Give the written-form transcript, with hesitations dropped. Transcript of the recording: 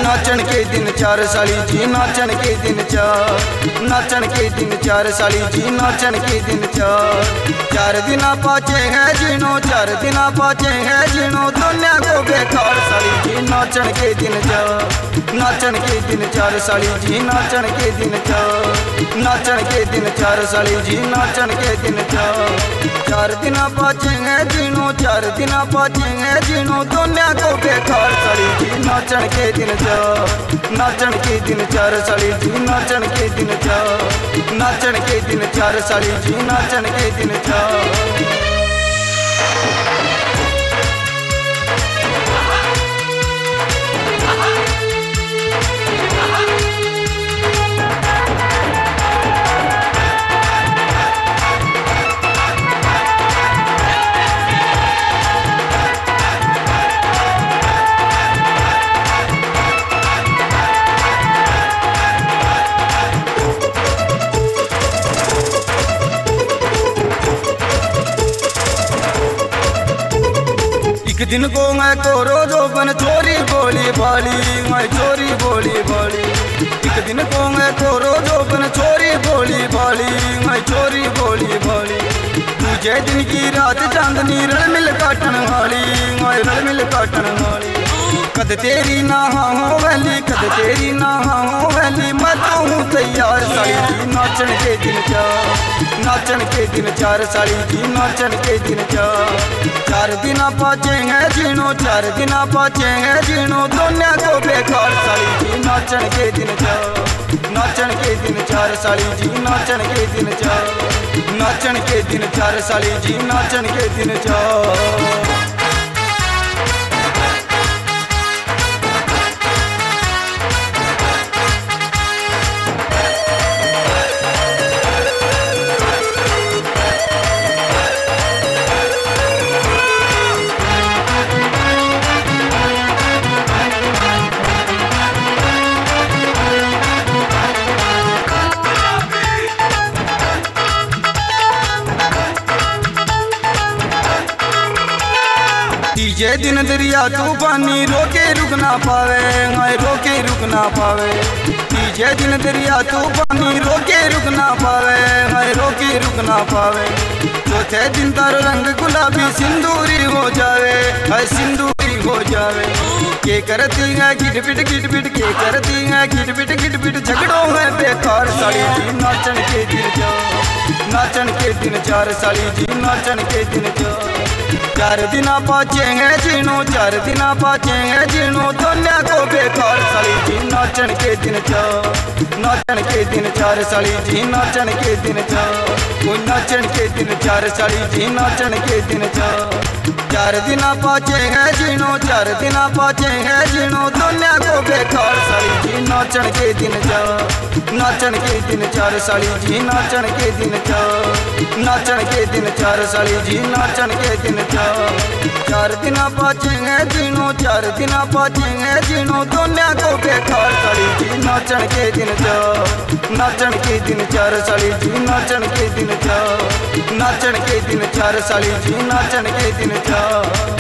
नाचन के दिन चार साली जी नाचन के दिन चार, नाचन के दिन चार साली जी नाचन के दिन चार दिना पाचे है जीनो, चार दिना पाचे है जीनो, दुनिया को बेकार साली जी नाचन के दिन चार, नाचन के दिन चार साली जी नाचन के दिन चार, नाचन के दिन चार साली जी नाचन के दिन चार दिना पाचे है जीनो, चार दिना पाचे है जीनो, दुनिया को बेकार साली जी नाचन के दिन चार, नाचन के दिन चार साली जी नाचन के दिन चार, नाचन के दिन चार साली जी नाचन के दिन चार। एक दिन को मैं कोरो जो बन चोरी बोली बाली, मैं चोरी बोली बाली, एक दिन को मैं कोरो जो बन चोरी बोली बाली, मैं चोरी बोली बाली, तुझे दिन की रात चांदनी रल मिल काटन वाली, मैं रल मिल काटन वाली, कद तेरी ना हो वैली, कद तेरी ना हो वैली, मैं तो हूँ तैयार साली जी नाचन के दिन चार, नाचन के दिन चार साली जी नाचन के दिन चार दिना पाचे है जीनो, चार दिना पाचे है जीनो, दुनिया को बेकार साली जी नाचन के दिन चार, नाचन के दिन चार साली जी नाचन के दिन चार, नाचन के दिन चार साली जी नाचन के दिन चार। तीजे दिन दरिया तूफानी रोके रुक ना पावे, हाय रोके रुक ना पावे, तीजे दिन दरिया तूफानी रोके रुक ना पावे, हाय रोके रुक ना पावे, चौथे दिन तारो रंग गुलाबी सिंदूरी हो जावे, हाय सिंदूरी हो जावे, के करती है गिटपिट गिटपिट, के करती है गिटपिट गिटपिट, झगड़ों है बेकार साली जी नाचन के दिन चार, नाचन के दिन चार साली जी नाचन के दिन चार दिना पाचे है जीनो, चार दिना पाचे है जीनो, दुनिया को बेकार साली जी नाचन के दिन चार, नाचन के दिन चार साली जी नाचन के दिन चार, नाचन के दिन चार साली जी नाचन के दिन चार दिना पाचे है जीनो, चार दिना पाचे है जीनो, दुनिया को बेकार साली जी नाचन के दिन चार, नाचन के दिन चार साली जी नाचन के दिन चार, नाचन के दिन चार साली जी नाचन के दिन चार दिना पाचे है जीनो, चार दिना पाचे है जीनो, दुनिया को बेकार साली जी नाचन के दिन चार, नाचन के दिन चार साली जी नाचन के दिन चार, नाचन के दिन चार साली जी नाचन के दिन चार।